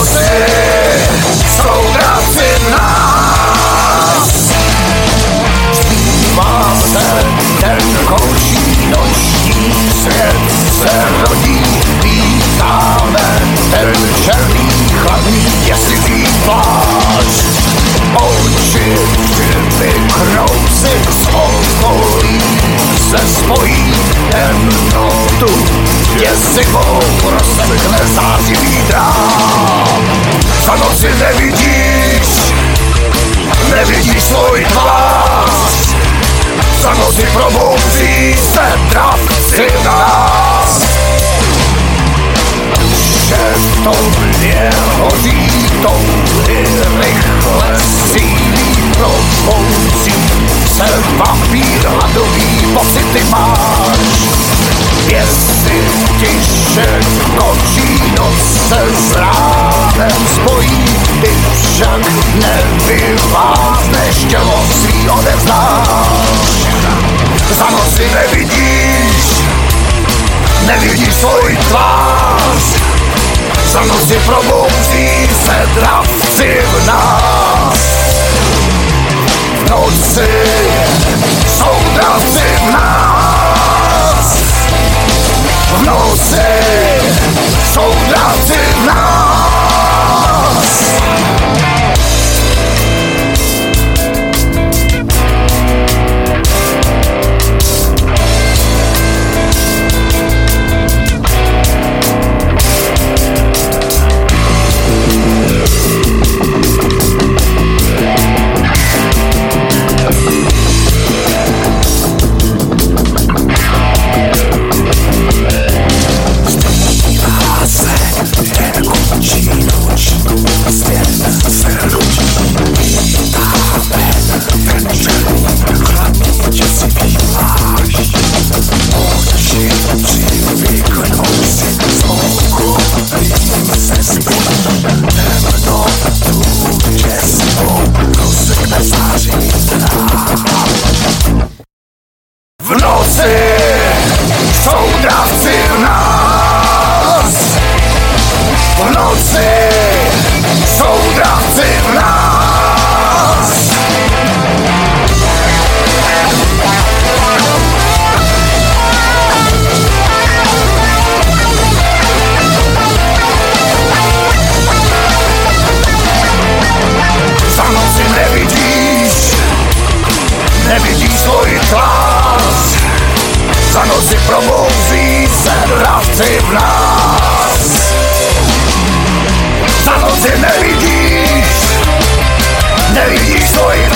noci jsou dravci v nás. Zbývá se ten končí, noční svět se rodí. Vítáme ten černý, chladný, děsivý plášť. Oči vykrousy z okolí se spojí, temnotu děsivou rozsekne zářivý drám. Za noci nevidíš svůj tvář. Za noci probouzí se dravci v nás. Duše v tobě hoří, touhy rychle sílí, probouzí se vampír, hladový pocity máš. Jestli tiše končí, noc se s ránem spojí, ty však nevyvázneš, tělo svý odevzdáš. Za noci nevidíš svůj tvář. Za noci probouzí se dravci v nás. V noci jsou dravci v nás. V noci jsou dravci v nás. V noci jsou dravci v nás. V noci jsou dravci v nás. Za noci nevidíš svůj tvář. Za noci probouzí se dravci v nás. Za noci nevidíš svůj